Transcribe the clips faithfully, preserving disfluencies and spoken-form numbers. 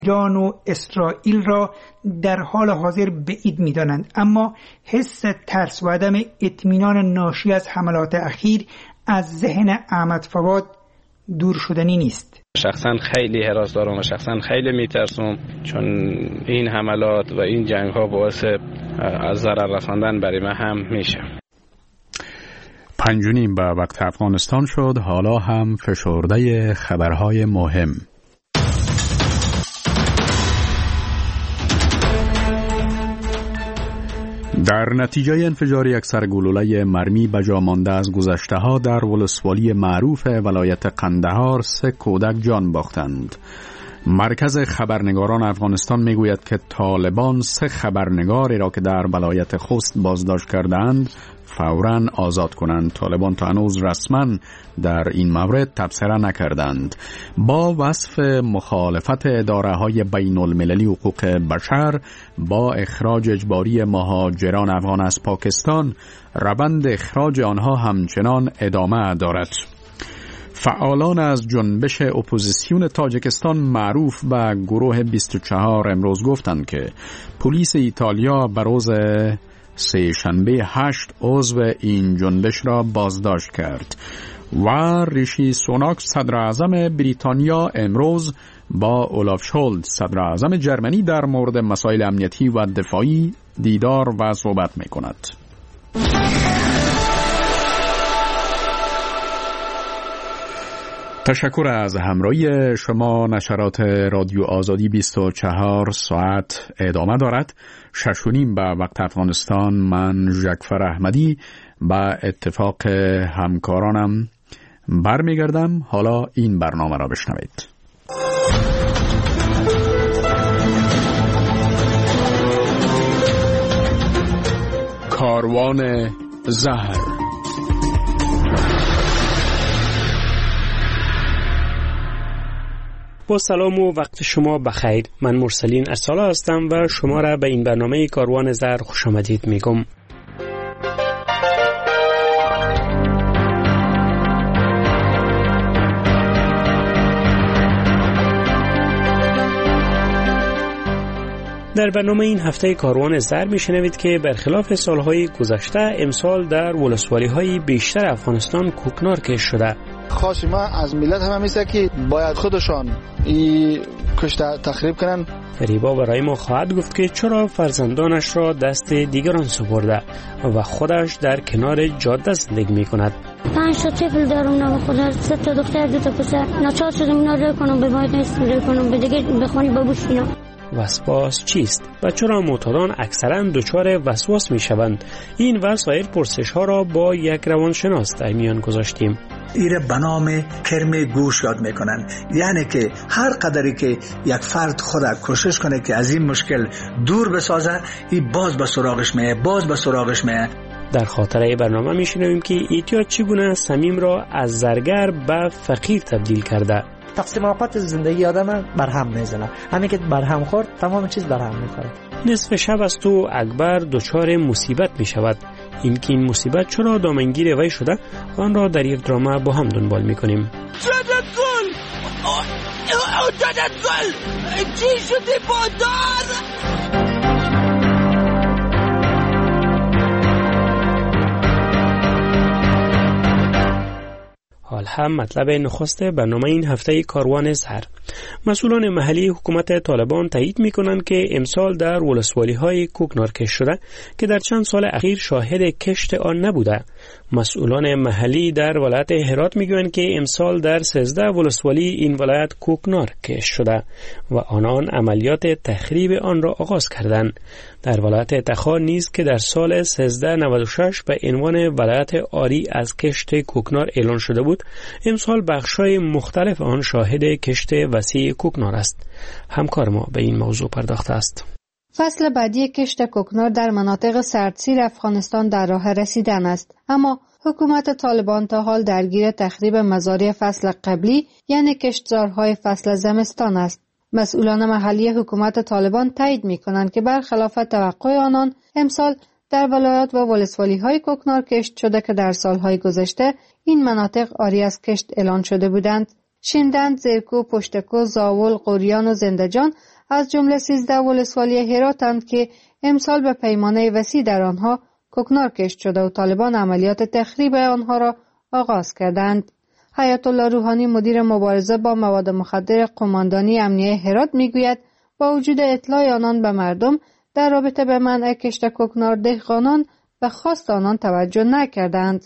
ایران و اسرائیل را در حال حاضر بعید می‌دانند، اما حس ترس و عدم اطمینان ناشی از حملات اخیر از ذهن احمد فواد دور شدنی نیست. شخصا خیلی هراس دارم و شخصا خیلی میترسم، چون این حملات و این جنگ ها باعث از ضرر رساندن برای من هم میشه. پنج و نیم به وقت افغانستان شد. حالا هم فشرده خبرهای مهم. در نتیجه انفجار یک سرگلوله مرمی به جا مانده از گذشته‌ها در ولسوالی معروف ولایت قندهار سه کودک جان باختند. مرکز خبرنگاران افغانستان میگوید که طالبان سه خبرنگاری را که در ولایت خوست بازداشت کردند فوراً آزاد کنند. طالبان تا هنوز رسما در این مورد تبصره نکردند. با وصف مخالفت اداره‌های بین المللی حقوق بشر با اخراج اجباری مهاجران افغان از پاکستان، روند اخراج آنها همچنان ادامه دارد. فعالان از جنبش اپوزیسیون تاجیکستان معروف به گروه بیست و چهار امروز گفتند که پلیس ایتالیا به روز سه شنبه هشت عضو این جنبش را بازداشت کرد و ریشی سوناک صدر اعظم بریتانیا امروز با اولاف شولز صدر اعظم جرمنی در مورد مسائل امنیتی و دفاعی دیدار و صحبت می کند. تشکر از همراهی شما. نشرات رادیو آزادی بیست و چهار ساعت ادامه دارد. شش و نیم به وقت افغانستان. من ژکفر احمدی به اتفاق همکارانم برمیگردم. حالا این برنامه را بشنوید. کاروان زهر. با سلام و وقت شما بخیر. من مرسلین ارسالا هستم و شما را به این برنامه کاروان زهر خوش آمدید میگم. در برنامه این هفته کاروان زهر میشنوید که برخلاف سالهای گذشته امسال در ولسوالی‌های بیشتر افغانستان کوکنار کش شده. خواهش ما از ملت هم میشه که باید خودشان این کشته تخریب کنن. فریبا برای ما خواهد گفت که چرا فرزندانش را دست دیگران سپرده و خودش در کنار جاده زندگی میکند. پنج تا طفل دارم، نه خدا، سه تا دختر، دو تا پسر. ناچار شدم اینا رو کنم، به باید نیست رو کنم، به دیگه بخوانی بابوش اینا. وسواس چیست و چرا معتادان اکثرا دچار وسواس میشوند؟ این و سایر پرسش ها را با یک روانشناس در میان گذاشتیم. ایره به نام کرم گوش یاد میکنن، یعنی که هر قدری که یک فرد خود کوشش کنه که از این مشکل دور بسازه، این باز به سراغش میه باز به سراغش میه. در خاطره برنامه میشنویم که ایتیاد چگونه صمیم را از زرگر به فقیر تبدیل کرده. تقسیم آفت زندگی آدم برهم میزنه، همین که برهم خورد تمام چیز برهم میخوره. نصف شب است و اکبر دچار مصیبت می شود. این که این مصیبت چرا دامنگیر وی شده آن را در یک درامه با هم دنبال می کنیم. دادت گل دادت گل چی شده بادار؟ حال هم مطلب نخست برنامه این هفته کاروان زهر. مسئولان محلی حکومت طالبان تایید می‌کنند که امسال در ولسوالی‌های کوکنار کش شده که در چند سال اخیر شاهد کشت آن نبوده. مسئولان محلی در ولایت هرات میگویند که امسال در سیزده ولسوالی این ولایت کوکنار کش شده و آنان عملیات تخریب آن را آغاز کردند. در ولایت تخار نیز که در سال سیزده نود و شش به عنوان ولایت آری از کشت کوکنار اعلان شده بود، امسال بخش‌های مختلف آن شاهد کشت وسیع کوکنار است. همکار ما به این موضوع پرداخته است. فصل بعدی کشت کوکنار در مناطق سردسیر افغانستان در راه رسیدن است، اما حکومت طالبان تا حال درگیر تخریب مزارع فصل قبلی یعنی کشتزارهای فصل زمستان است. مسئولان محلی حکومت طالبان تایید می‌کنند که برخلاف توقع آنان امسال در ولایات و ولسوالی‌های کوکنار کشت شده که در سالهای گذشته این مناطق عاری از کشت اعلان شده بودند. شیندند، زیرکو، پشتکو، زاول، قوریان و زندجان از جمله سیزده ولسوالی هراتند که امسال به پیمانه وسیع در آنها کوکنار کشت شده و طالبان عملیات تخریب آنها را آغاز کردند. حیات الله روحانی مدیر مبارزه با مواد مخدر قماندانی امنیه هرات میگوید با وجود اطلاع آنان به مردم در رابطه به منع کشت کوکنار، دهقانان به خواست آنان توجه نکردند.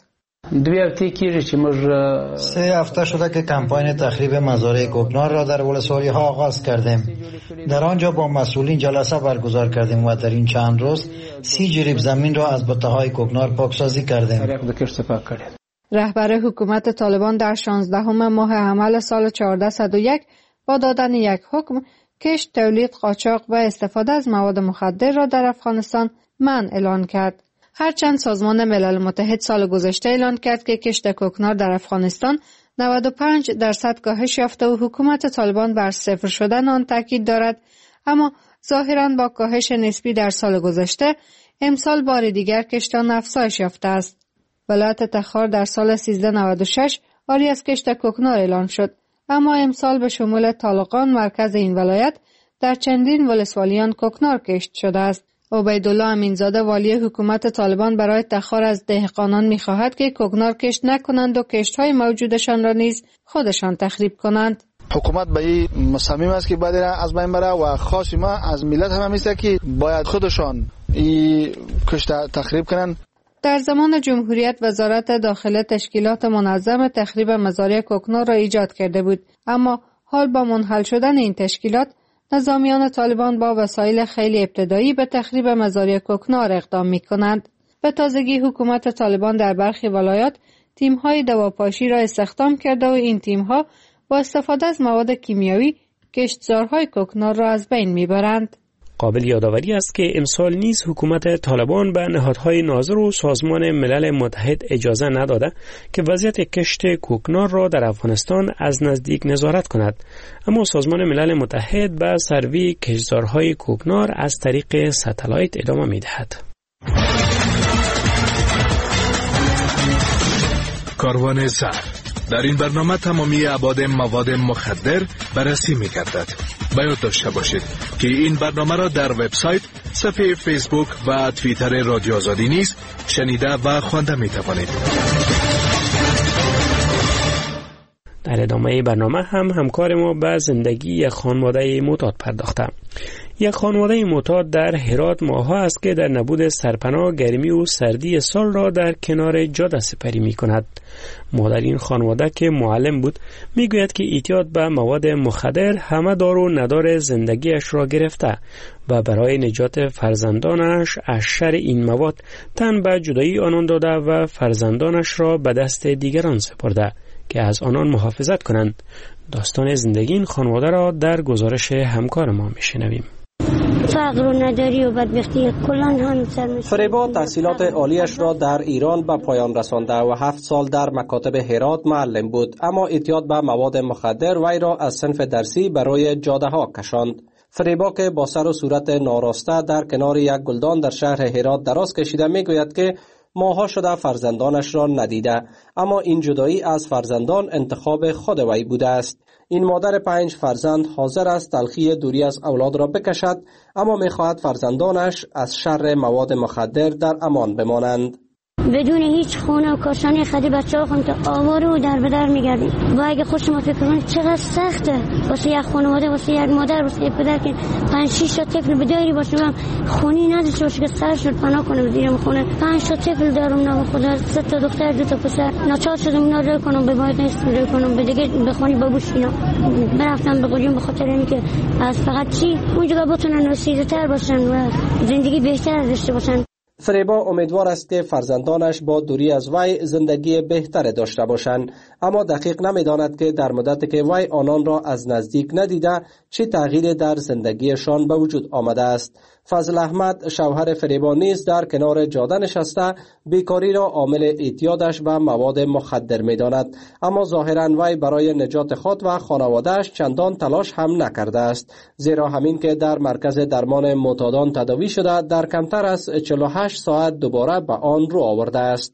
سه هفته شده که کمپاین تخریب مزارع کوکنار را در ولسوالی ها آغاز کردیم. در آنجا با مسئولین جلسه برگزار کردیم و در این چند روز سی جریب زمین را از بته های کوکنار پاکسازی کردیم. رهبر حکومت طالبان در شانزدهم ماه حمل سال چهارده صد و یک با دادن یک حکم کشت، تولید، قاچاق و استفاده از مواد مخدر را در افغانستان منع اعلان کرد. هرچند سازمان ملل متحد سال گذشته اعلان کرد که کشت کوکنار در افغانستان نود و پنج درصد کاهش یافته و حکومت طالبان بر صفر شدن آن تاکید دارد، اما ظاهراً با کاهش نسبی در سال گذشته امسال بار دیگر کشت آن افزایش یافته است. ولایت تخار در سال سیزده نود و شش آری از کشت کوکنار اعلان شد، اما امسال به شمول طالقان مرکز این ولایت در چندین ولسوالیان کوکنار کشت شده است. عبیدالله امینزاده والی حکومت طالبان برای تخار از دهقانان می‌خواهد که کوکنار کشت نکنند و کشت‌های موجودشان را نیز خودشان تخریب کنند. حکومت به این مصمم است که باید از بین بره و خاص ما از ملت هم است که باید خودشان این کشت تخریب کنند. در زمان جمهوریت وزارت داخله تشکیلات منظم تخریب مزارع کوکنار را ایجاد کرده بود، اما حال با منحل شدن این تشکیلات نظامیان طالبان با وسایل خیلی ابتدایی به تخریب مزارع کوکنار اقدام می کنند. به تازگی حکومت طالبان در برخی ولایات تیم‌های دواپاشی را استخدام کرده و این تیم‌ها با استفاده از مواد کیمیایی کشتزارهای کوکنار را از بین می‌برند. قابل یادآوری است که امسال نیز حکومت طالبان به نهادهای ناظر و سازمان ملل متحد اجازه نداده که وضعیت کشت کوکنار را در افغانستان از نزدیک نظارت کند، اما سازمان ملل متحد به سروی کشتزارهای کوکنار از طریق ستلایت ادامه می‌دهد. کاروان زر در این برنامه تمامی ابعاد مواد مخدر بررسی می‌گردد. باید داشته باشید که این برنامه را در وبسایت، صفحه فیسبوک و توییتر رادیو آزادی نیز شنیده و خوانده می‌توانید. در ادامه برنامه هم همکار ما به زندگی یک خانواده معتاد پرداخته. یک خانواده معتاد در هرات ماه‌ها است که در نبود سرپناه گرمی و سردی سال را در کنار جاده سپری می کند. مادر این خانواده که معلم بود می گوید که اعتیاد به مواد مخدر همه دار و ندار زندگیش را گرفته و برای نجات فرزندانش از شر این مواد تن به جدایی آنان داده و فرزندانش را به دست دیگران سپرده که از آنان محافظت کنند. داستان زندگی این خانواده را در گزارش همکار ما میشنویم. فقر و نداری و بدبختی کلان هم سر فریبا تحصیلات عالیش را در ایران به پایان رسانده و هفت سال در مکاتب هرات معلم بود، اما اعتیاد به مواد مخدر وی را از صنف درسی برای جاده ها کشاند. فریبا که با سر و صورت ناراسته در کنار یک گلدان در شهر هرات دراز کشیده میگوید که ماها شده فرزندانش را ندیده، اما این جدایی از فرزندان انتخاب خود وی بوده است. این مادر پنج فرزند حاضر است تلخی دوری از اولاد را بکشد، اما می‌خواهد فرزندانش از شر مواد مخدر در امان بمانند. بدون هیچ خونه و کاشانه خدی بچه ها خونده آواره و در بدر میگردیم و اگه خود شما فکر کنید چقدر سخته واسه یک خانواده، واسه یک مادر، واسه یک پدر که پنج شیش تا طفل بداری باشه و خونی نداشته باشه که سرش رو پناه کنه زیر خونه. پنج تا طفل دارم نه خدا، سه تا دختر دو تا پسر. ناچار شدم اینا رو کنم، به باید نیست رو کنم، به دیگه بخونی بابوش اینا برفتم به قلیون به خاطر اینکه از فقط چی اونجا بتونن رسیده‌تر باشن و زندگی بهتر داشته باشن. فریبا امیدوار است که فرزندانش با دوری از وی زندگی بهتر داشته باشند، اما دقیق نمی‌داند که در مدتی که وی آنان را از نزدیک ندیده چه تغییری در زندگیشان به وجود آمده است. فضل احمد شوهر فریبا نیز در کنار جاده نشسته بیکاری را عامل اعتیادش به مواد مخدر می‌داند، اما ظاهراً وی برای نجات خود و خانواده‌اش چندان تلاش هم نکرده است، زیرا همین که در مرکز درمان معتادان تداوی شده در کمتر از چهل و هشت ساعت دوباره به آن رو آورده است.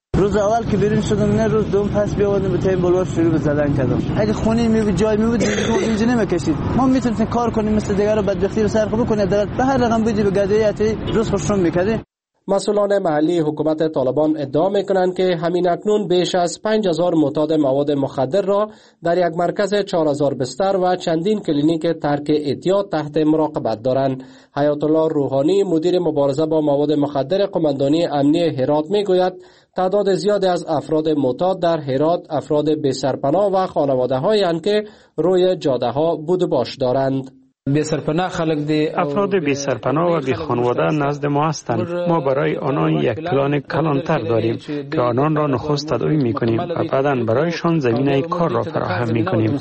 روز اول که بیرون شدم نه روز دوم پس بیاوردم به تیم بلوار شروع به زدن کردم. اگه خونی می بود جای می بود دیگه اینجا نمیکشید. ما میتونیم کار کنیم مثل دیگه رو بدبختی رو سرخ بکنیم در به هر رقم بودی به گدایتی روز خوششون میکردیم. مسئولان محلی حکومت طالبان ادعا میکنند که همین اکنون بیش از پنج هزار معتاد مواد مخدر را در یک مرکز چهار هزار بستر و چندین کلینیک ترک اعتیاد تحت مراقبت دارند. حیات الله روحانی مدیر مبارزه با مواد مخدر قماندانی امنی هرات میگوید تعداد زیادی از افراد معتاد در هرات افراد بی سرپناه و خانواده هایند که روی جاده ها بود و باش دارند. بی سرپناه خلق دی افراد بی سرپناه و بی خانواده نزد ما هستند. ما برای آنان یک پلان کلانتر داریم که آنان را نخست تداوی میکنیم و بعداً برایشان زمینه کار را فراهم میکنیم.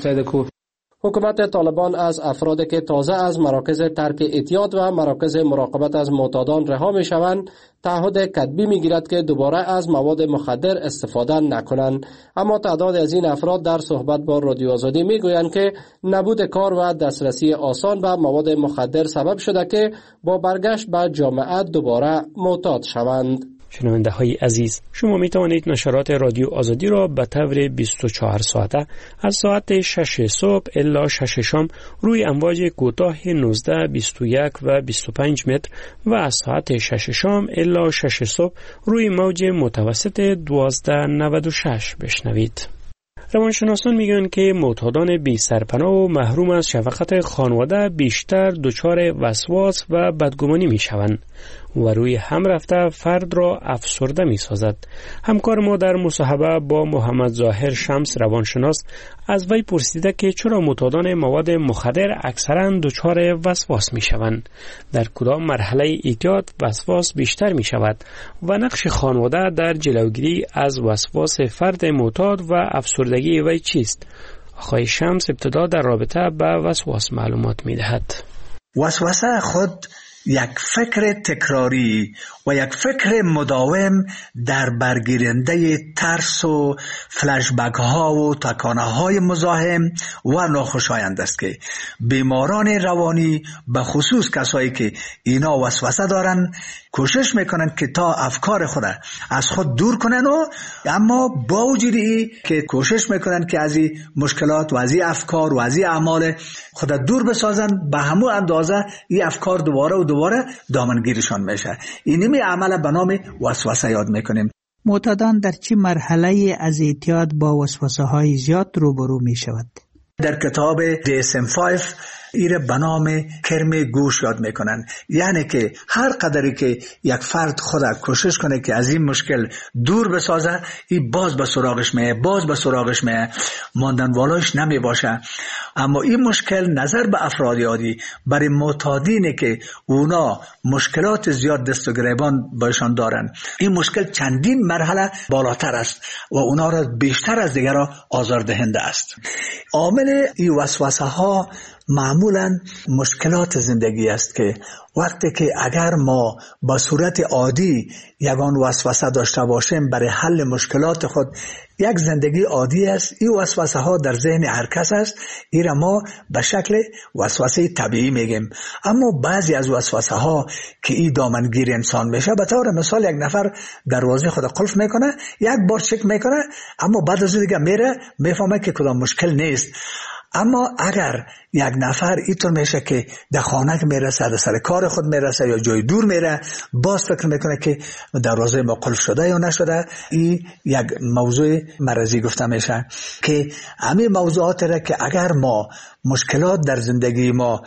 حکومت طالبان از افرادی که تازه از مراکز ترک اعتیاد و مراکز مراقبت از معتادان رها می شوند تعهد کتبی می گیرد که دوباره از مواد مخدر استفاده نکنند. اما تعداد از این افراد در صحبت با رادیو آزادی می گویند که نبود کار و دسترسی آسان به مواد مخدر سبب شده که با برگشت به جامعه دوباره معتاد شوند. شنونده های عزیز، شما می توانید نشرات رادیو آزادی را به طور بیست و چهار ساعته از ساعت شش صبح الا شش شام روی امواج کوتاه نوزده، بیست و یک و بیست و پنج متر و از ساعت شش شام الا شش صبح روی موج متوسط دوازده نود و شش بشنوید. روانشناسان میگن که معتادان بی سرپناه و محروم از شفقت خانواده بیشتر دچار وسواس و بدگمانی میشوند و روی هم رفته فرد را افسرده می سازد. همکار ما در مصاحبه با محمد ظاهر شمس روانشناس از وی پرسیده که چرا معتادان مواد مخدر اکثرا دچار وسواس می شوند، در کدام مرحله اعتیاد وسواس بیشتر می شود و نقش خانواده در جلوگیری از وسواس فرد معتاد و افسردگی وی چیست؟ آقای شمس ابتدا در رابطه به وسواس معلومات می دهد. وسوسه خود یک فکر تکراری و یک فکر مداوم در برگیرنده ترس و فلشبک ها و تکانه های مزاحم و ناخوشایند است که بیماران روانی به خصوص کسایی که اینا وسوسه دارن کوشش میکنن که تا افکار خود از خود دور کنن و اما با وجود ای که کوشش میکنن که از این مشکلات و از این افکار و از این اعمال خود دور بسازن، به همون اندازه این افکار دوباره و دوباره دامنگیرشان میشه. اینمی عمل به نام وسوسه یاد میکنیم. معتادان در چه مرحله از اعتیاد با وسوسه های زیاد روبرو می شود؟ در کتاب دی اس ام پنج ایره به نام کرم گوش یاد میکنن، یعنی که هر قدری که یک فرد خود کوشش کنه که از این مشکل دور بسازه، این باز به سراغش میه باز به سراغش میه ماندن والاش نمی باشه. اما این مشکل نظر به افراد عادی برای معتادینه که اونا مشکلات زیاد دست و گریبان بایشان دارن، این مشکل چندین مرحله بالاتر است و اونا را بیشتر از دیگر را آزاردهنده است. عامل این وسوسه ها معمولا مشکلات زندگی است که وقتی که اگر ما با صورت عادی یگان وسوسه داشته باشیم برای حل مشکلات خود، یک زندگی عادی است، این وسوسه ها در ذهن هر کس است، این را ما به شکل وسوسه طبیعی میگیم. اما بعضی از وسوسه ها که این دامنگیر انسان میشه، به طور مثال یک نفر دروازه خود قلف میکنه، یک بار چک میکنه، اما بعد از دیگه میره میفهمه که کدام مشکل نیست. اما اگر یک نفر اینطور میشه که در خانه میرسه، در سر کار خود میرسه یا جای دور میره، باز فکر میکنه که دروازه ما قلف شده یا نشده، این یک موضوع مرضی گفته میشه که همین موضوعات را که اگر ما مشکلات در زندگی ما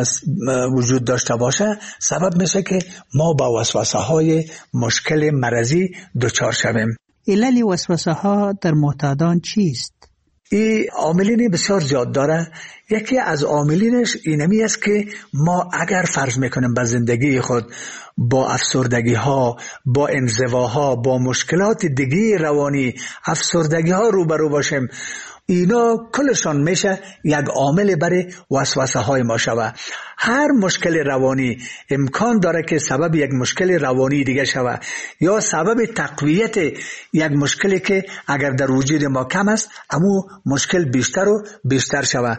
وجود داشته باشه، سبب میشه که ما با وسوسه های مشکل مرضی دچار شویم. علل وسوسه ها در معتادان چیست؟ این عاملین بسیار زیاد داره. یکی از عاملینش اینمی است که ما اگر فرض میکنیم به زندگی خود با افسردگی ها، با انزواها، با مشکلات دیگه روانی، افسردگی ها روبرو باشیم، اینا کلشان میشه یک عامل برای وسوسه های ما شود. هر مشکل روانی امکان داره که سبب یک مشکل روانی دیگه شوه یا سبب تقویت یک مشکلی که اگر در وجود ما کم است اما مشکل بیشتر و بیشتر شوه.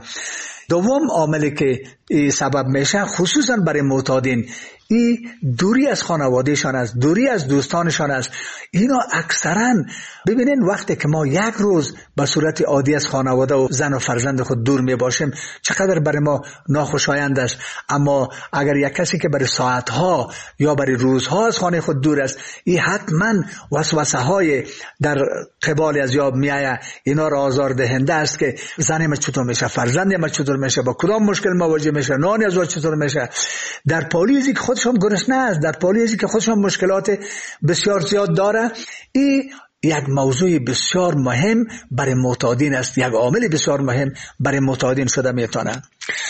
دوم عاملی که سبب میشه خصوصا برای معتادین ای دوری از خانوادهشان است، دوری از دوستانشان است. اینا اکثرا ببینین وقتی که ما یک روز به صورت عادی از خانواده و زن و فرزند خود دور می باشیم چقدر برای ما ناخوشایند است، اما اگر یک کسی که برای ساعتها یا برای روزها از خانه خود دور است این حتما وسوسه های در قبال از یاب می آید. اینا را آزار دهنده است که زن ما چطور میشه، فرزند ما چطور میشه، با کدام مشکل مواجه میشه، نان از چطور میشه. در پالیزی که خودشون گرسنه است، در پالیزی که خودشون مشکلات بسیار زیاد داره، این یک موضوع بسیار مهم برای معتادین است، یک عامل بسیار مهم برای معتادین شده میتونه.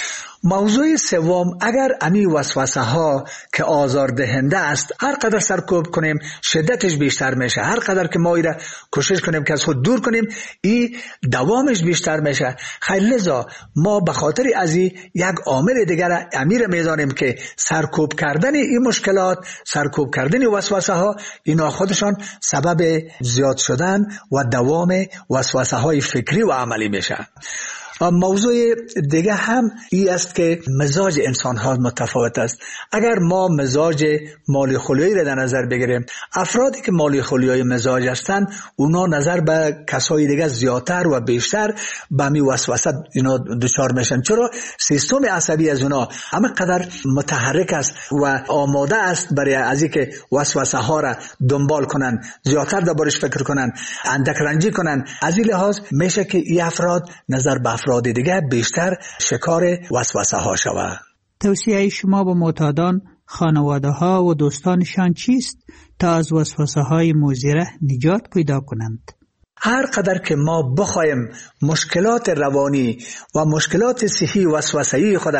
موضوع سوم، اگر امی وسوسه ها که آزار دهنده است هر قدر سرکوب کنیم شدتش بیشتر میشه، هر قدر که ما ایره کوشش کنیم که از خود دور کنیم این دوامش بیشتر میشه. خیلی لذا ما به خاطر از این یک عامل دیگر امیر میدانیم که سرکوب کردن این مشکلات، سرکوب کردن وسوسه ها اینا خودشان سبب زیاد شدن و دوام وسوسه های فکری و عملی میشه. موضوع دیگه هم این است که مزاج انسان ها متفاوت است. اگر ما مزاج مالی خلیایی را در نظر بگیریم، افرادی که مالی خلیایی مزاج هستند اونا نظر به کسای دیگه زیادتر و بیشتر به می وسوسه اینا دچار میشن. چرا؟ سیستم عصبی از اونا همه قدر متحرک است و آماده است برای از اینکه وسوسه ها را دنبال کنن، زیادتر دربارش فکر کنن، اندک رنجی کنن. از این لحاظ میشه که این افراد نظر به افراد دیگه بیشتر شکار وسوسه ها شود. توصیه شما به معتادان، خانواده ها و دوستانشان چیست تا از وسوسه های مضر نجات پیدا کنند؟ هر قدر که ما بخوایم مشکلات روانی و مشکلات صحی وسوسه‌ای خود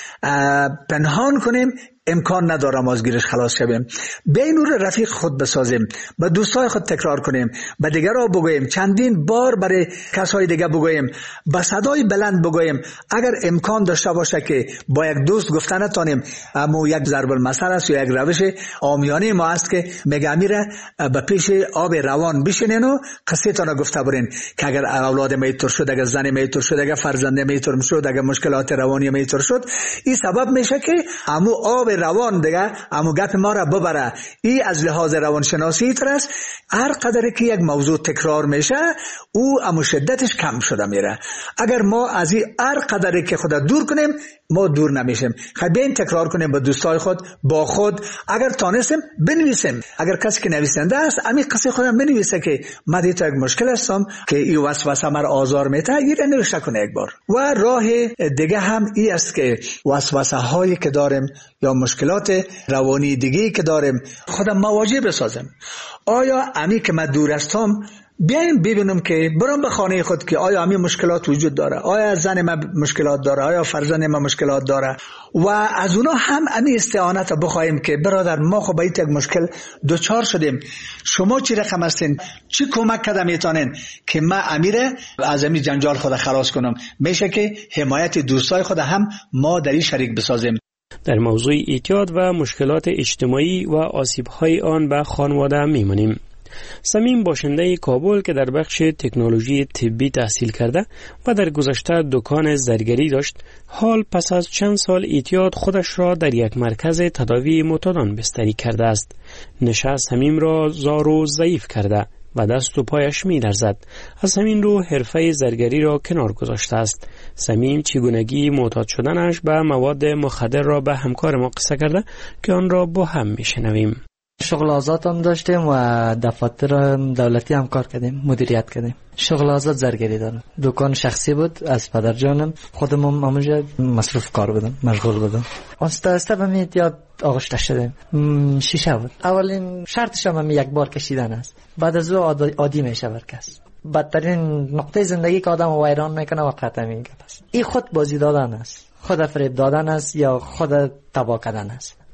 پنهان کنیم امکان نداره ما از گیرش خلاص شویم. به نور رفیق خود بسازیم، به دوستای خود تکرار کنیم، به دیگران بگوییم، چندین بار برای کسای دیگه بگوییم، با صدای بلند بگوییم. اگر امکان داشته باشه که با یک دوست گفتن نتونیم، اما یک ضرب المثل است یا یک روش عامیانه ما است که میگه میره به پیش آب روان بشینین و قصه تان گفته برین که اگر اولاد میتور شد، اگر زن میتور شد، اگر فرزند میتور شد، اگر مشکلات روانی میتور شد، این سبب میشه که امو آب روان دیگه امو گپ ما را ببره. ای از لحاظ روانشناسی ترس هر قدر که یک موضوع تکرار میشه او امو شدتش کم شده میره. اگر ما از این هر قدر که خدا دور کنیم ما دور نمیشیم. خیلی بین تکرار کنیم با دوستای خود، با خود. اگر تانستیم بنویسیم، اگر کسی که نویسنده است امی قصه خودم بنویسه که من دیتا یک مشکل هستم که این وسوسه مر آزار میته، این را نوشته کنه یک بار. و راه دیگه هم این است که وسوسه هایی که داریم یا مشکلات روانی دیگه که داریم خودم مواجه بسازم. آیا امی که من دور هستم بیایم ببینم که برام به خانه خود که آیا همین مشکلات وجود داره، آیا زن من مشکلات داره، آیا فرزند من مشکلات داره، و از اونا هم همین استعانت بخوایم که برادر ما خب باید یک مشکل دوچار شدیم، شما چی رقم هستین، چی کمک کده میتونین که من امیره از همین جنجال خود خلاص کنم. میشه که حمایت دوستای خود هم ما در این شریک بسازیم. در موضوع اعتیاد و مشکلات اجتماعی و آسیب‌های آن به خانواده میمانیم. سمیم باشنده کابل که در بخش تکنولوژی طبی تحصیل کرده و در گذشته دکان زرگری داشت، حال پس از چند سال اعتیاد خودش را در یک مرکز تداوی معتادان بستری کرده است. نشه سمیم را زار و ضعیف کرده و دست و پایش می لرزد. از همین رو حرفه زرگری را کنار گذاشته است. سمیم چگونگی معتاد شدنش به مواد مخدر را به همکار ما قصه کرده که آن را با هم می شنویم. شغل آزاد هم داشتیم و دفاتر دولتی هم کار کردیم، مدیریت کردیم. شغل آزاد زرگری دارم، دکان شخصی بود از پدر جانم، خودم هم همونجا مصروف کار بودم، مشغول بودم. آسته آسته به می اعتیاد آغشته شدیم. شیشه بود. اولین شرطش هم یک بار کشیدن است، بعد از او عادی میشه برکس. بدترین نقطه زندگی که آدم ویران میکنه وقت میگه. پس این خود بازی دادن است، خود فریب دادن است یا خود تباه کردن است.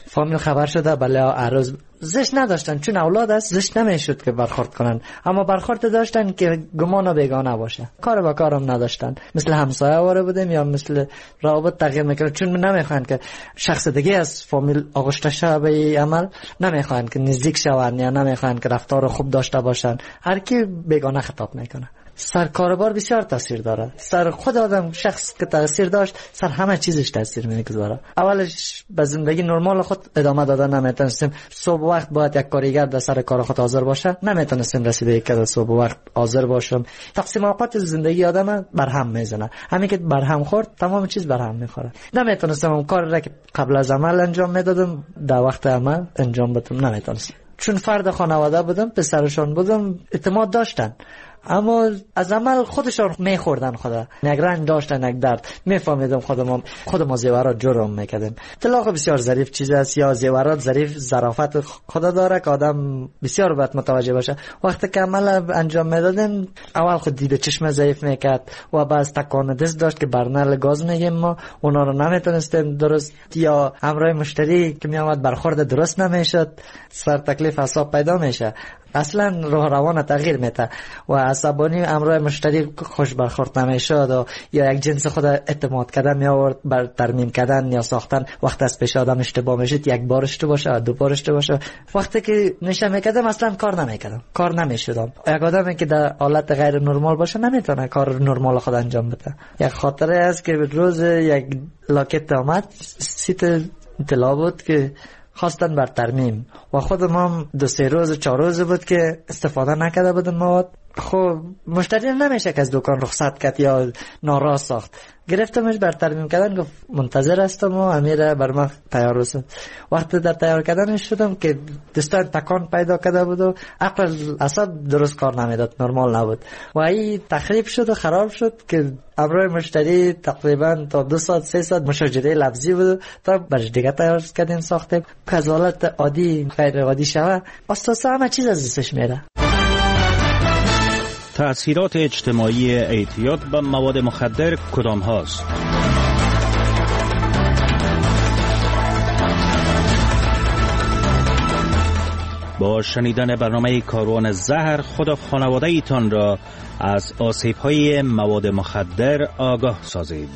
فامیل خبر شده بله عروس زشت نداشتن، چون اولاد است زشت نمیشد که برخورد کنن، اما برخورد داشتن که گمان و بیگانه باشه. کار با کارم نداشتن، مثل همسایه واره بودیم یا مثل روابط تغییر میکنه، چون نمیخوان که شخص دیگه از فامیل آغشته شه به عمل، نمیخوان که نزدیک شون یا نمیخوان که رفتار خوب داشته باشن، هر کی بیگانه خطاب میکنه. سر کاربار بسیار تاثیر داره، سر خود آدم شخص که تاثیر داشت سر همه چیزش تاثیر میگذاره. اولش به زندگی نرمال خود ادامه دادن نمیتونستیم، صبح وقت باید یک کارگر در سر کار خود حاضر باشه، نمیتونستیم رسیده که صبح وقت حاضر باشم. تقسیم اوقات زندگی آدم برهم میزنه، همین که برهم خورد تمام چیز برهم میخوره. نمیتونستم اون کار را که قبل از عمل انجام میدادم در وقت عمل انجام بدم، نمیتونستم، چون فرد خانواده بودم، پسرشان بودم، اعتماد داشتن، اما از عمل خودشان میخوردن، خدا یک رنج داشتن، یک درد. میفهمیدم خودم خودم زیورات جرم میکردم. طلاق بسیار ظریف چیز است، یا زیورات ظریف ظرافت خدا داره که آدم بسیار باید متوجه باشه. وقتی که عمل انجام میدادم اول خود دید چشم ضعیف میکرد و بعض تکان دست داشت که برنل گاز میگیم ما، اونا رو نمیتونستیم درست، یا همراه مشتری که میامد برخورد درست نمیشد، سر تکلیف حساب پیدا میشه، اصلا راه روان تغییر میده و عصبانی امروز مشتری خوش برخورد نمیشد، یا یک جنس خود اعتماد کردن می آورد بر ترمیم کردن یا ساختن. وقت از پیش آدم اشتباه میشد، یک بار اشتباه باشه، دو بار اشتباه باشه، وقتی که نشه میکردم اصلا کار نمیکردم، کار نمیشدم. یک آدمی که در حالت غیر نرمال باشه نمیتونه کار نرمال خود انجام بده. یک خاطره است که روز یک لاکت آمد، سیت اطلاع بود که خواستن بر ترمیم و خودم هم دو سه روز چهار روز بود که استفاده نکرده بودم مواد. خب مشتری نمیشه که از دکان رخصت کرد یا ناراض ساخت. گرفتمش بر ترمیم کردن، گفت منتظر هستم و امیر بر من تیار است. وقتی در تیار کردنش شدم که دستان تکان پیدا کرده بود و عقل عصب درست کار نمیداد، نرمال نبود و این تخریب شد و خراب شد که امروز مشتری تقریبا تا دو ساعت سه ساعت مشاجره لفظی بود تا برش دیگه تیار کردیم ساختیم که از حالت عادی غیر عادی شوه. اساسا همه چیز از دستش میره. تأثیرات اجتماعی اعتیاد به مواد مخدر کدام هاست؟ با شنیدن برنامه کاروان زهر خود و خانواده ایتان را از آسیب‌های مواد مخدر آگاه سازید.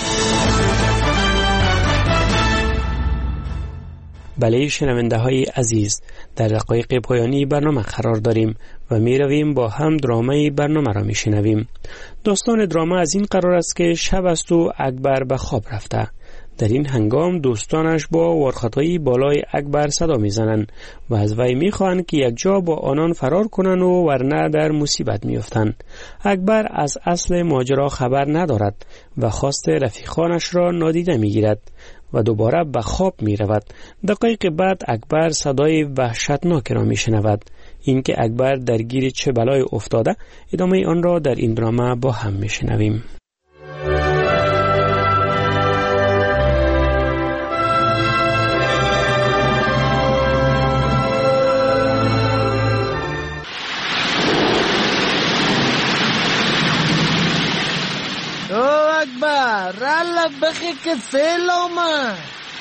بله شنونده های عزیز، در دقایق پایانی برنامه قرار داریم و می رویم با هم درامه برنامه را می شنویم. داستان درامه از این قرار است که شب است و اکبر به خواب رفته. در این هنگام دوستانش با وارخطایی بالای اکبر صدا می زنند و از وی می خواهند که یک جا با آنان فرار کنند و ورنه در مصیبت می افتند. اکبر از اصل ماجرا خبر ندارد و خواست رفیقانش را نادیده می گیرد و دوباره به خواب می رود. دقایق بعد اکبر صدای وحشتناک را می شنود. این که اکبر درگیر چه بلای افتاده، ادامه آن را در این درامه با هم می شنویم. اکبر رالا بخی که سیل آمد.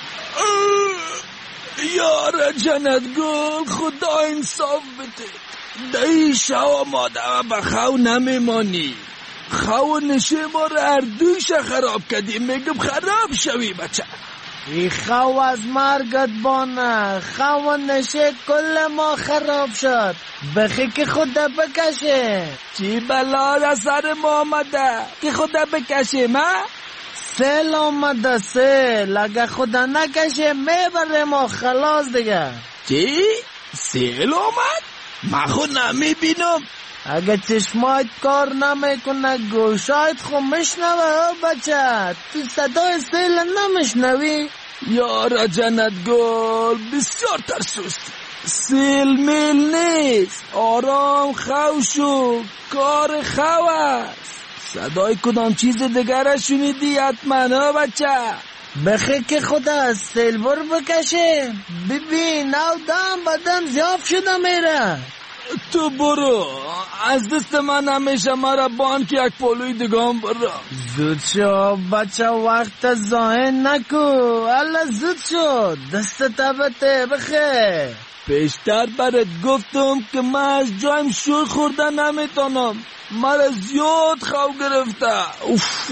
یار جنت گل خدا انصاف بده. دایی شو ماده و بخو نمیمانی. خو نشه ما را هر دوش خراب کردی. میگم خراب شوی بچه. ای خو از مرگت بانه. خو نشه کل ما خراب شد. بخی که خدا بکشه. چی بلا در سر ما آمده که خدا بکشه ما؟ سیل آمده سیل. اگه خدا نکشه میبره ما خلاص دیگه. چی؟ سیل آمد؟ ما خود نمیبینم. اگه چشمایت کار نمیکنه گوشایت خود مشنوه بچه. تو صدای سیل نمیشنوی؟ یارا جنت گل بسیار ترسوستی. سیل میل نیست. آرام خو شو. کار خو است. صدای کدام چیز دیگر شنیدی حتما ها بچه؟ بخی که خدا از سیل بر بکشه. ببین او دم بدن زیاب شده میره. تو برو، از دست من همیشه مرا بان که یک پولوی دگام برو. زود شو بچه، وقت ضایع نکو. الله زود شو، دست تبته بخیر. پیشتر برات گفتم که من از جایم شور خوردن نمیتونم، مرا زیاد خو گرفته. اوف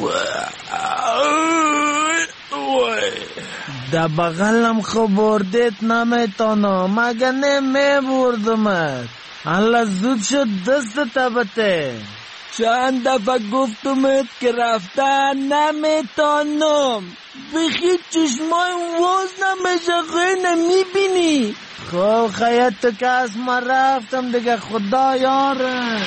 در بغلم خو بردیت نمیتونم، مگه نمی بردمت. الله زود شد، دست تبته. چند دفعه گفتمت که رفتن نمیتونم، بخی چشمای واز نمیشه، خیلی نمیبینی. خب خیلی تو که از ما رفتم دیگه، خدا یاره.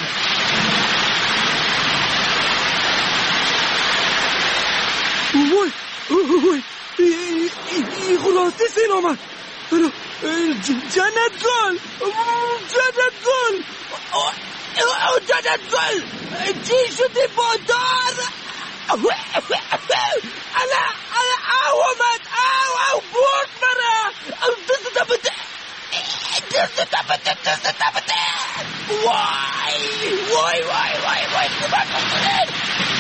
وای وای ای خلاصه سین آمد. جنت گل، جنت گل، جنت گل، چی شده بادار؟ الا او آمد، او او برد مرا. دست تبته، دست تبته، دست تبته. وای وای وای وای وای کمک کنید.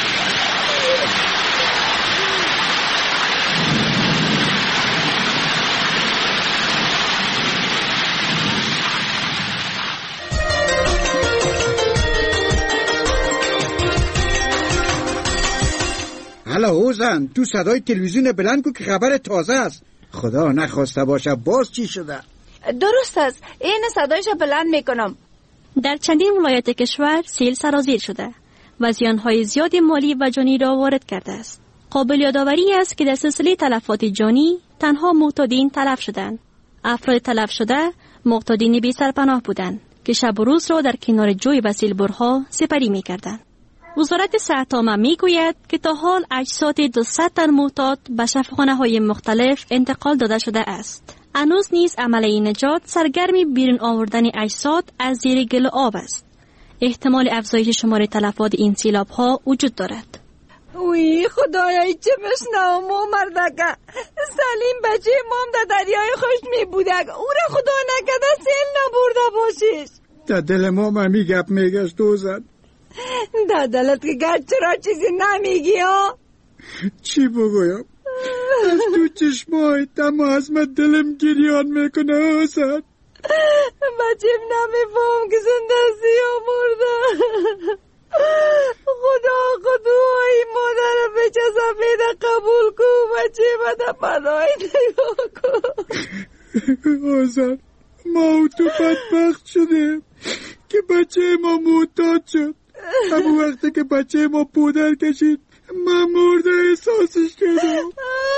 حالا اوزن تو صدای تلویزیون بلند کو که خبر تازه است. خدا نخواسته باشه باز چی شده؟ درست است، این صدایش بلند میکنم. در چندین ولایت کشور سیل سرازیر شده و زیانهای زیاد مالی و جانی را وارد کرده است. قابل یادآوری است که در سلسله تلفات جانی تنها معتادین تلف شدند. افراد تلف شده معتادین بی سرپناه بودند که شب و روز را در کنار جوی و سیلبرها سپری میکردند. وزارت صحت عامه میگوید که تا حال اجساد دویست تن معتاد به شفاخانه‌های مختلف انتقال داده شده است. هنوز نیز عملیه نجات سرگرمی بیرون آوردن اجساد از زیر گل آب است. احتمال افزایش شمار تلفات این سیلاب‌ها وجود دارد. وی خدایای چه بشنوم و مردکه سلیم بچه مام در دریای خشت می بودک، او را خدا نکده سیل نبرده باشیش. در دل ما ممی گپ میگشت دوزد. در دلت که گر چرا چیزی نمیگی ها؟ چی بگویم؟ از تو چشمای تما از من دلم گریان میکنه دوزد. بچیم نمیفهم که زندستی ها مرده. خدا خدای مادر بچه سفید قبول کو، بچه بده پناهی نگاه کو. آزاد ما او تو بدبخت شده که بچه ما معتاد شد. همون وقتی که بچه ما پودر کشید من مرده احساسش کردم.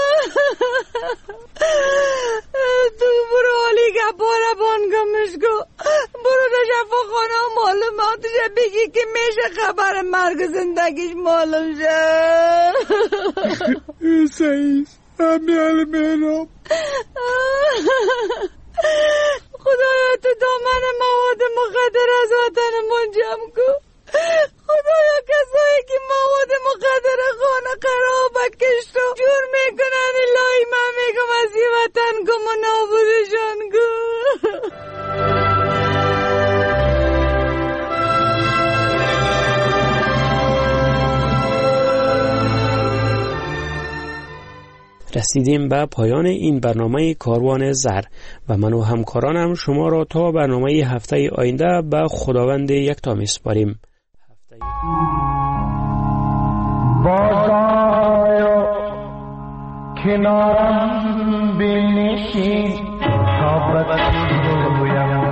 تو برو حالی گپاره بانگمش کو، برو در شفاخانه و معلوماتش بگی که میشه خبر مرگ زندگیش معلوم شه. سعیز همی علمه خدایا تو دامن مواد مخدر از وطن منجم کو. خدایا کسایی که مواد مخدر خانه خراب کشت و جور میکنن الهی من میگم از این وطن گم و نابودشان کو. رسیدیم به پایان این برنامه کاروان زر و من و همکارانم شما را تا برنامه هفته آینده به خداوند یکتا میسپاریم. بازآیا کنارم بنشین تا بگویم،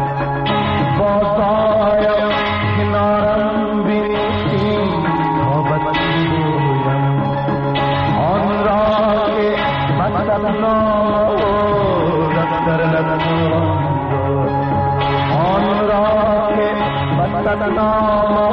بازآیا کنارم بنشین تا بگویم آن را که بدنام دفتر لبان آن را که بدنام